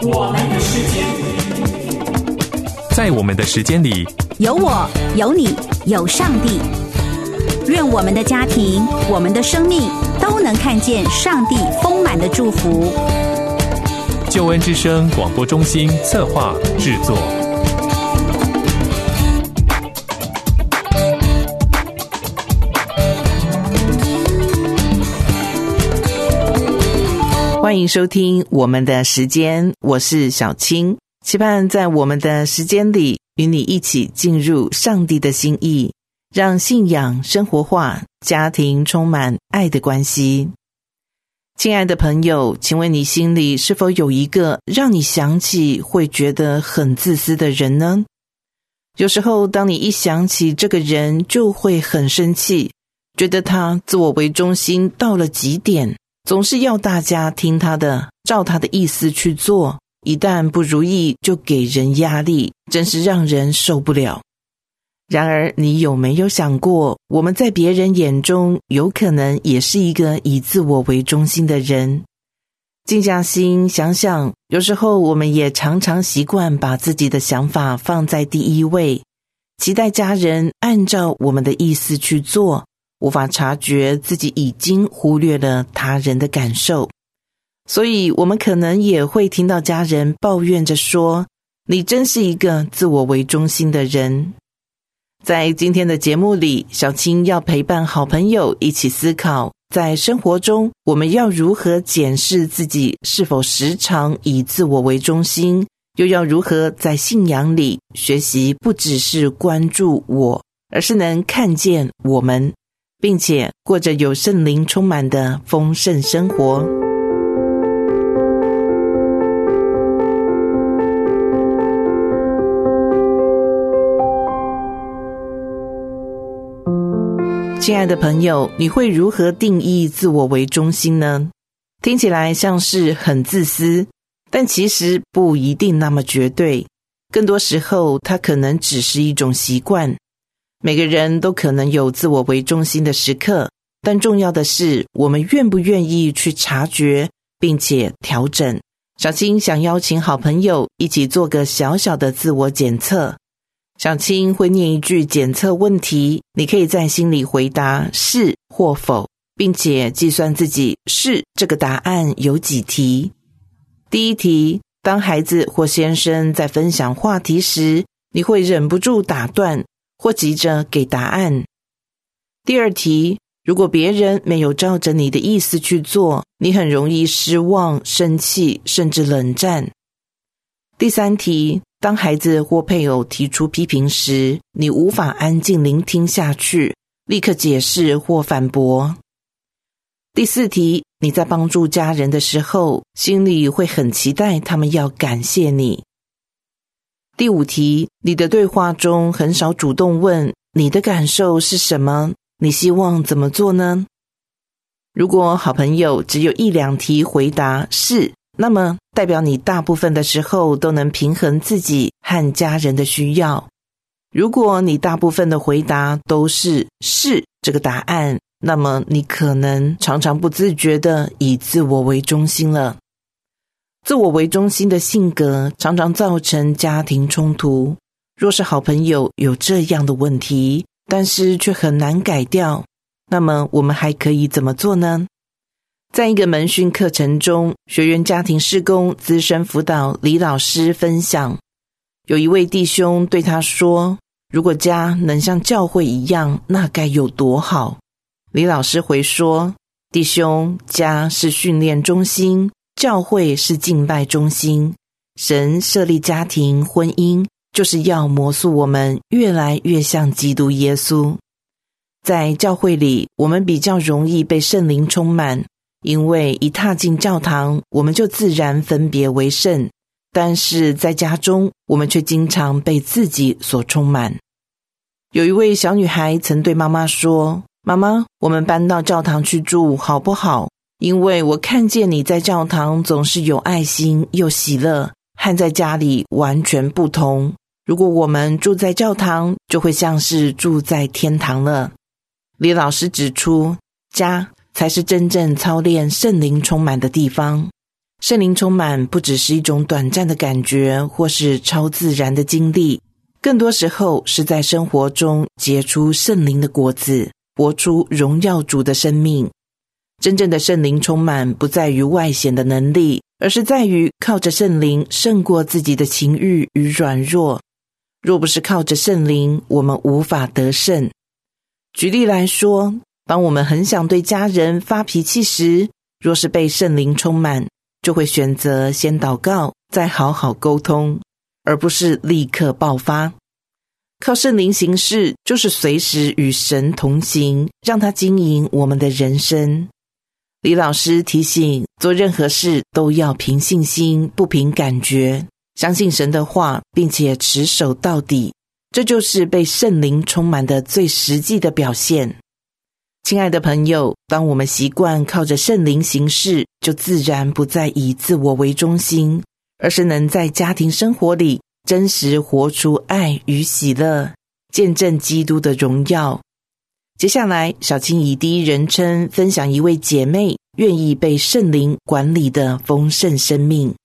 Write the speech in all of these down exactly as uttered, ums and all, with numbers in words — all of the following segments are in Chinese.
我们的时间， 在我们的时间里， 有我，有你，有上帝。愿我们的家庭，我们的生命都能看见上帝丰满的祝福。 救恩之声广播中心策划制作。 欢迎收听我们的时间，我是小青，期盼在我们的时间里与你一起进入上帝的心意，让信仰生活化，家庭充满爱的关系。亲爱的朋友，请问你心里是否有一个让你想起会觉得很自私的人呢？有时候当你一想起这个人就会很生气，觉得他自我为中心到了极点，总是要大家听他的，照他的意思去做，一旦不如意就给人压力，真是让人受不了。然而你有没有想过，我们在别人眼中有可能也是一个以自我为中心的人？静下心想想，有时候我们也常常习惯把自己的想法放在第一位，期待家人按照我们的意思去做，无法察觉自己已经忽略了他人的感受。所以我们可能也会听到家人抱怨着说，你真是一个自我为中心的人。在今天的节目里，小青要陪伴好朋友一起思考，在生活中我们要如何检视自己是否时常以自我为中心，又要如何在信仰里学习不只是关注我，而是能看见我们，并且过着有圣灵充满的丰盛生活。亲爱的朋友，你会如何定义自我为中心呢？听起来像是很自私，但其实不一定那么绝对，更多时候它可能只是一种习惯。每个人都可能有自我为中心的时刻，但重要的是我们愿不愿意去察觉并且调整。小青想邀请好朋友一起做个小小的自我检测。小青会念一句检测问题，你可以在心里回答是或否，并且计算自己是这个答案有几题。第一题，当孩子或先生在分享话题时，你会忍不住打断或急着给答案。第二题，如果别人没有照着你的意思去做，你很容易失望、生气，甚至冷战。第三题，当孩子或配偶提出批评时，你无法安静聆听下去，立刻解释或反驳。第四题，你在帮助家人的时候，心里会很期待他们要感谢你。第五题，你的对话中很少主动问你的感受是什么，你希望怎么做呢？如果好朋友只有一两题回答是，那么代表你大部分的时候都能平衡自己和家人的需要。如果你大部分的回答都是是这个答案，那么你可能常常不自觉地以自我为中心了。自我为中心的性格常常造成家庭冲突。若是好朋友有这样的问题，但是却很难改掉，那么我们还可以怎么做呢？在一个门训课程中，学员家庭事工资深辅导李老师分享，有一位弟兄对他说，如果家能像教会一样，那该有多好。李老师回说，弟兄，家是训练中心，教会是敬拜中心，神设立家庭婚姻，就是要磨塑我们越来越像基督耶稣。在教会里，我们比较容易被圣灵充满，因为一踏进教堂，我们就自然分别为圣，但是在家中，我们却经常被自己所充满。有一位小女孩曾对妈妈说，妈妈，我们搬到教堂去住好不好？因为我看见你在教堂总是有爱心又喜乐，和在家里完全不同。如果我们住在教堂，就会像是住在天堂了。李老师指出，家才是真正操练圣灵充满的地方。 圣灵充满不只是一种短暂的感觉或是超自然的经历，更多时候是在生活中结出圣灵的果子，活出荣耀主的生命。真正的圣灵充满不在于外显的能力，而是在于靠着圣灵胜过自己的情欲与软弱。若不是靠着圣灵，我们无法得胜。举例来说，当我们很想对家人发脾气时，若是被圣灵充满，就会选择先祷告，再好好沟通，而不是立刻爆发。靠圣灵行事，就是随时与神同行，让他经营我们的人生。李老师提醒，做任何事都要凭信心，不凭感觉，相信神的话，并且持守到底，这就是被圣灵充满的最实际的表现。亲爱的朋友，当我们习惯靠着圣灵行事，就自然不再以自我为中心，而是能在家庭生活里真实活出爱与喜乐，见证基督的荣耀。接下来，小青以第一人称分享一位姐妹愿意被圣灵管理的丰盛生命。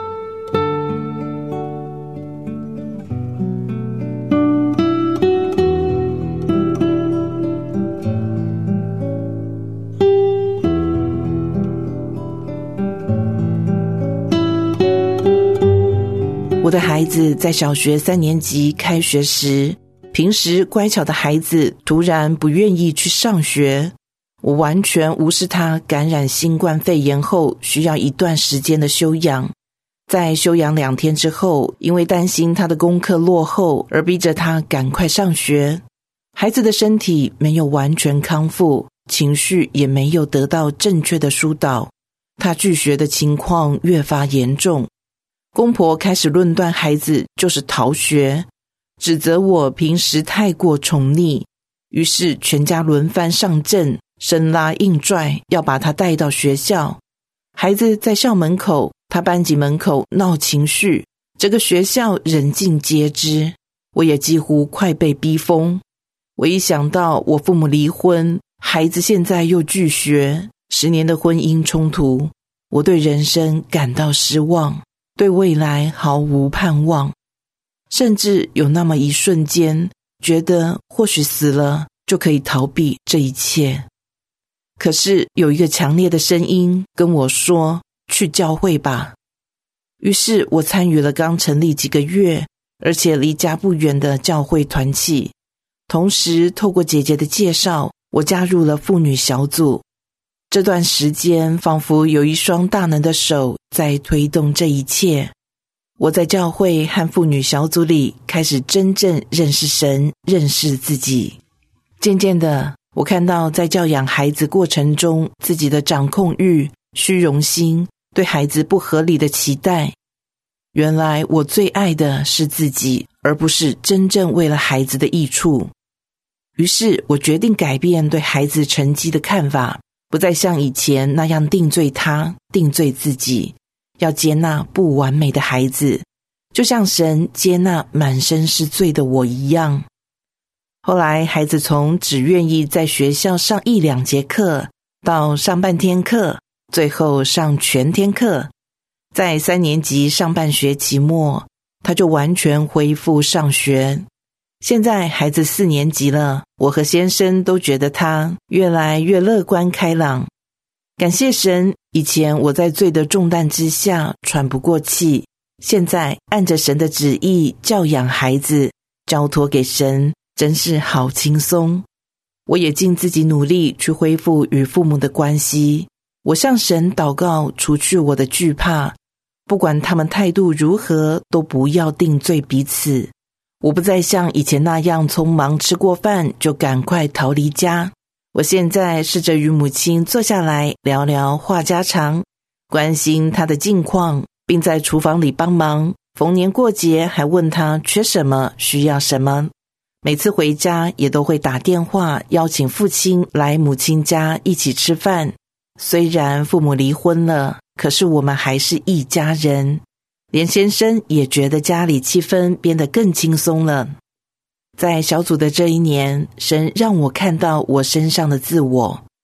我的孩子在小学三年级开学时，平时乖巧的孩子突然不愿意去上学，我完全无视他感染新冠肺炎后需要一段时间的休养。在休养两天之后，因为担心他的功课落后而逼着他赶快上学。孩子的身体没有完全康复，情绪也没有得到正确的疏导，他拒学的情况越发严重。公婆开始论断孩子就是逃学，指责我平时太过宠溺，于是全家轮番上阵，生拉硬拽，要把他带到学校。孩子在校门口，他班级门口闹情绪，这个学校人尽皆知，我也几乎快被逼疯。我一想到我父母离婚，孩子现在又拒学，十年的婚姻冲突，我对人生感到失望，对未来毫无盼望，甚至有那么一瞬间，觉得或许死了就可以逃避这一切。可是有一个强烈的声音跟我说，去教会吧。于是我参与了刚成立几个月，而且离家不远的教会团契，同时透过姐姐的介绍，我加入了妇女小组。这段时间仿佛有一双大能的手在推动这一切。我在教会和妇女小组里开始真正认识神，认识自己。渐渐的，我看到在教养孩子过程中，自己的掌控欲、虚荣心，对孩子不合理的期待。原来我最爱的是自己，而不是真正为了孩子的益处。于是我决定改变对孩子成绩的看法，不再像以前那样定罪他，定罪自己，要接纳不完美的孩子，就像神接纳满身是罪的我一样。后来孩子从只愿意在学校上一两节课，到上半天课，最后上全天课。在三年级上半学期末，他就完全恢复上学。现在孩子四年级了，我和先生都觉得他越来越乐观开朗。感谢神，以前我在罪的重担之下喘不过气，现在按着神的旨意教养孩子，交托给神，真是好轻松。我也尽自己努力去恢复与父母的关系。我向神祷告，除去我的惧怕，不管他们态度如何，都不要定罪彼此。我不再像以前那样匆忙吃过饭就赶快逃离家。我现在试着与母亲坐下来聊聊话家常，关心她的近况，并在厨房里帮忙，逢年过节还问她缺什么，需要什么。每次回家也都会打电话邀请父亲来母亲家一起吃饭。虽然父母离婚了，可是我们还是一家人。连先生也觉得家里气氛变得更轻松了。在小组的这一年，神让我看到我身上的自我。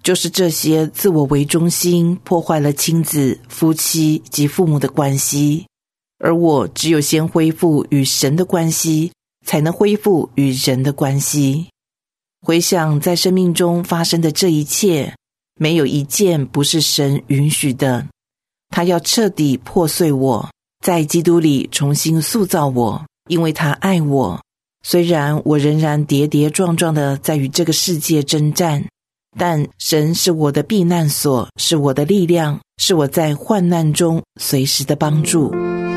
就是这些自我为中心破坏了亲子、夫妻及父母的关系，而我只有先恢复与神的关系，才能恢复与人的关系。回想在生命中发生的这一切，没有一件不是神允许的。他要彻底破碎我，在基督里重新塑造我，因为他爱我。虽然我仍然跌跌撞撞地在与这个世界征战，但神是我的避难所，是我的力量，是我在患难中随时的帮助。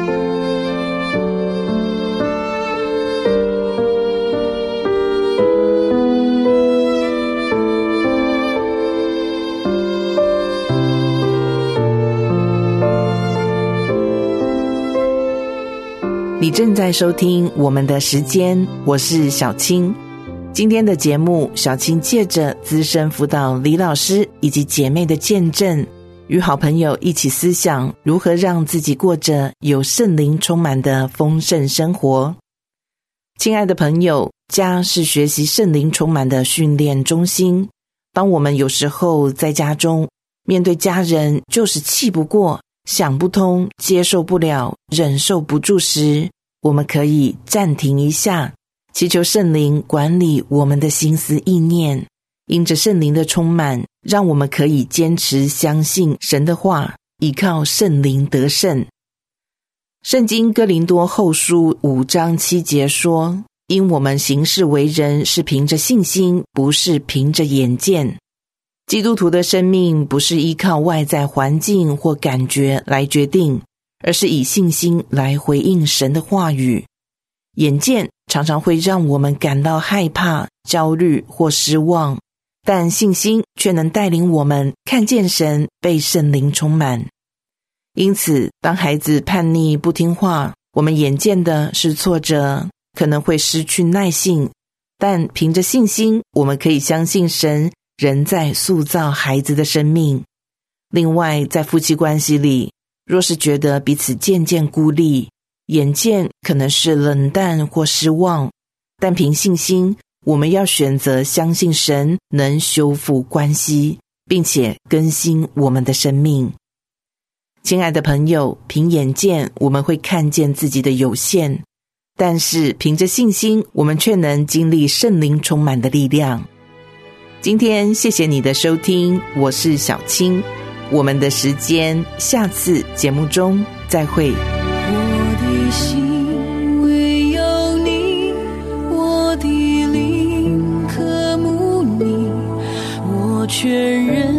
你正在收听我们的时间，我是小青。今天的节目，小青借着资深辅导李老师以及姐妹的见证，与好朋友一起思想如何让自己过着有圣灵充满的丰盛生活。亲爱的朋友，家是学习圣灵充满的训练中心。当我们有时候在家中面对家人就是气不过、想不通、接受不了、忍受不住时，我们可以暂停一下，祈求圣灵管理我们的心思意念，因着圣灵的充满，让我们可以坚持相信神的话，依靠圣灵得胜。圣经哥林多后书五章七节说，因我们行事为人是凭着信心，不是凭着眼见。基督徒的生命不是依靠外在环境或感觉来决定，而是以信心来回应神的话语。眼见常常会让我们感到害怕、焦虑或失望，但信心却能带领我们看见神，被圣灵充满。因此，当孩子叛逆不听话，我们眼见的是挫折，可能会失去耐性，但凭着信心，我们可以相信神仍在塑造孩子的生命。另外，在夫妻关系里，若是觉得彼此渐渐孤立，眼见可能是冷淡或失望，但凭信心，我们要选择相信神能修复关系，并且更新我们的生命。亲爱的朋友，凭眼见我们会看见自己的有限，但是凭着信心，我们却能经历圣灵充满的力量。今天谢谢你的收听，我是小青，我们的时间下次节目中再会。 我的心唯有你，我的灵渴慕你，我全人